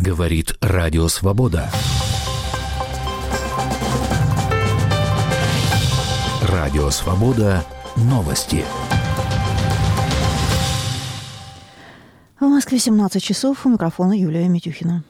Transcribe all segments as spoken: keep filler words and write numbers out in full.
Говорит Радио Свобода. Радио Свобода. Новости. В Москве семнадцать часов. У микрофона Юлия Митюхина.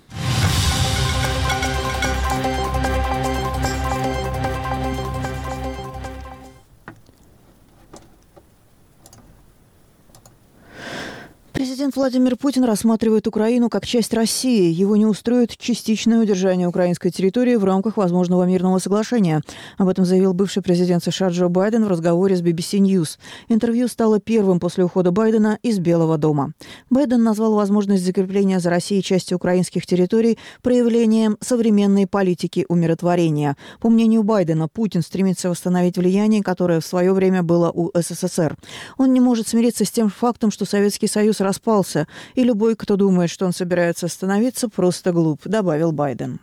Президент Владимир Путин рассматривает Украину как часть России. Его не устроит частичное удержание украинской территории в рамках возможного мирного соглашения. Об этом заявил бывший президент США Джо Байден в разговоре с би би си News. Интервью стало первым после ухода Байдена из Белого дома. Байден назвал возможность закрепления за Россией части украинских территорий проявлением современной политики умиротворения. По мнению Байдена, Путин стремится восстановить влияние, которое в свое время было у эс эс эс эр. Он не может смириться с тем фактом, что Советский Союз распался, и любой, кто думает, что он собирается остановиться, просто глуп, добавил Байден.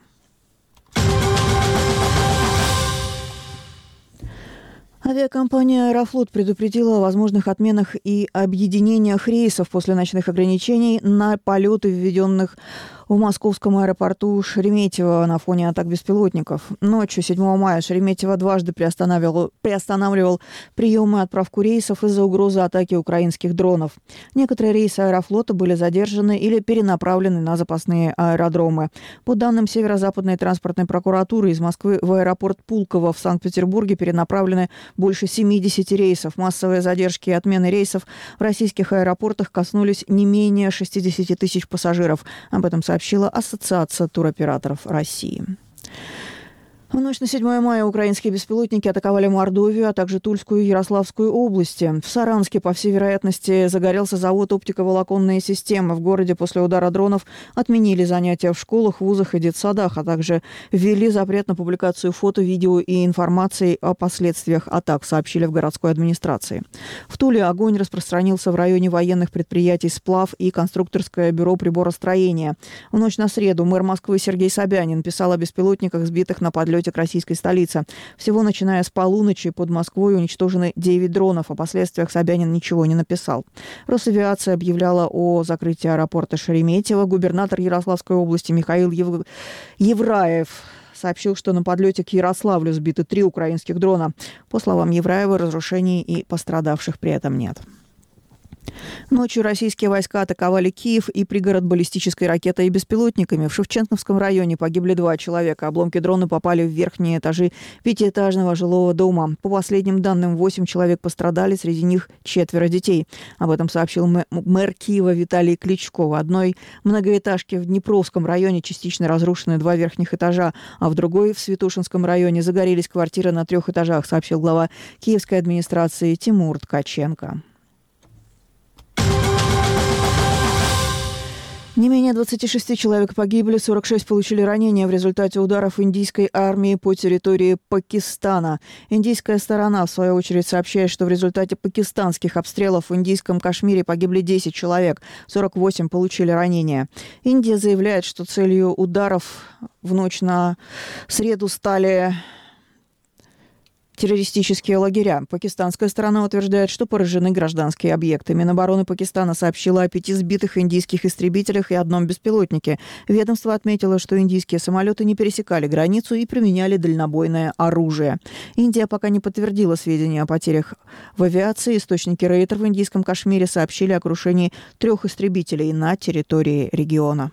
Авиакомпания «Аэрофлот» предупредила о возможных отменах и объединениях рейсов после ночных ограничений на полеты, введенных в московском аэропорту Шереметьево на фоне атак беспилотников. Ночью седьмого мая Шереметьево дважды приостанавливал, приостанавливал прием и отправку рейсов из-за угрозы атаки украинских дронов. Некоторые рейсы «Аэрофлота» были задержаны или перенаправлены на запасные аэродромы. По данным Северо-Западной транспортной прокуратуры, из Москвы в аэропорт Пулково в Санкт-Петербурге перенаправлены больше семидесяти рейсов. Массовые задержки и отмены рейсов в российских аэропортах коснулись не менее шестидесяти тысяч пассажиров. Об этом сообщили сообщила Ассоциация туроператоров России. В ночь на седьмое мая украинские беспилотники атаковали Мордовию, а также Тульскую и Ярославскую области. В Саранске, по всей вероятности, загорелся завод оптиковолоконные системы. В городе после удара дронов отменили занятия в школах, вузах и детсадах, а также ввели запрет на публикацию фото, видео и информации о последствиях атак, сообщили в городской администрации. В Туле огонь распространился в районе военных предприятий «Сплав» и конструкторское бюро приборостроения. В ночь на среду мэр Москвы Сергей Собянин писал о беспилотниках, сбитых на подлете к российской столице. Всего, начиная с полуночи, под Москвой уничтожены девять дронов. О последствиях Собянин ничего не написал. Росавиация объявляла о закрытии аэропорта Шереметьево. Губернатор Ярославской области Михаил Ев... Евраев сообщил, что на подлете к Ярославлю сбиты три украинских дрона. По словам Евраева, разрушений и пострадавших при этом нет. Ночью российские войска атаковали Киев и пригород баллистической ракетой и беспилотниками. В Шевченковском районе погибли два человека. Обломки дрона попали в верхние этажи пятиэтажного жилого дома. По последним данным, восемь человек пострадали, среди них четверо детей. Об этом сообщил мэр Киева Виталий Кличко. В одной многоэтажке в Днепровском районе частично разрушены два верхних этажа, а в другой, в Святошинском районе, загорелись квартиры на трех этажах, сообщил глава киевской администрации Тимур Ткаченко. Не менее двадцати шести человек погибли, сорок шесть получили ранения в результате ударов индийской армии по территории Пакистана. Индийская сторона, в свою очередь, сообщает, что в результате пакистанских обстрелов в индийском Кашмире погибли десять человек, сорок восемь получили ранения. Индия заявляет, что целью ударов в ночь на среду стали террористические лагеря. Пакистанская сторона утверждает, что поражены гражданские объекты. Минобороны Пакистана сообщила о пяти сбитых индийских истребителях и одном беспилотнике. Ведомство отметило, что индийские самолеты не пересекали границу и применяли дальнобойное оружие. Индия пока не подтвердила сведения о потерях в авиации. Источники Рейтер в индийском Кашмире сообщили о крушении трех истребителей на территории региона.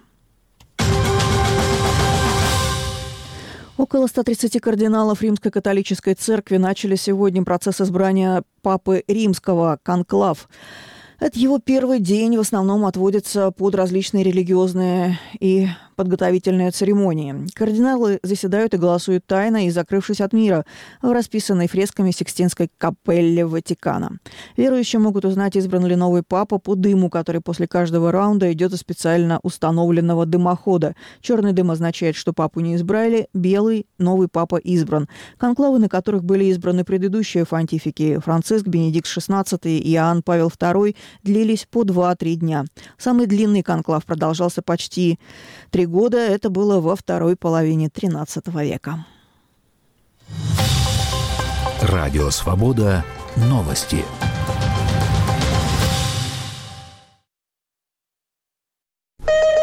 Около ста тридцати кардиналов Римской католической церкви начали сегодня процесс избрания Папы Римского, конклав. Это его первый день, в основном отводится под различные религиозные и подготовительные церемонии. Кардиналы заседают и голосуют тайно и закрывшись от мира в расписанной фресками Сикстинской капелле Ватикана. Верующие могут узнать, избран ли новый папа по дыму, который после каждого раунда идет из специально установленного дымохода. Черный дым означает, что папу не избрали, белый – новый папа избран. Конклавы, на которых были избраны предыдущие понтифики Франциск, Бенедикт шестнадцатый и Иоанн Павел второй, длились по два-три дня. Самый длинный конклав продолжался почти три года. Это было во второй половине тринадцатого века. Радио Свобода. Новости.